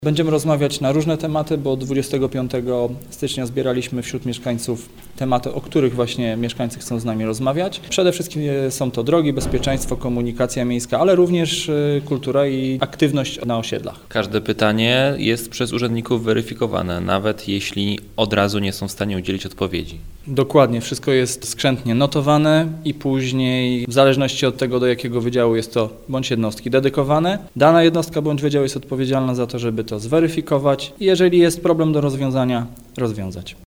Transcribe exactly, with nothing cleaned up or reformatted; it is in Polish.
Będziemy rozmawiać na różne tematy, bo dwudziestego piątego stycznia zbieraliśmy wśród mieszkańców tematy, o których właśnie mieszkańcy chcą z nami rozmawiać. Przede wszystkim są to drogi, bezpieczeństwo, komunikacja miejska, ale również kultura i aktywność na osiedlach. Każde pytanie jest przez urzędników weryfikowane, nawet jeśli od razu nie są w stanie udzielić odpowiedzi. Dokładnie, wszystko jest skrzętnie notowane i później w zależności od tego, do jakiego wydziału jest to bądź jednostki dedykowane, dana jednostka bądź wydział jest odpowiedzialna za to, żeby to zweryfikować i jeżeli jest problem do rozwiązania, rozwiązać.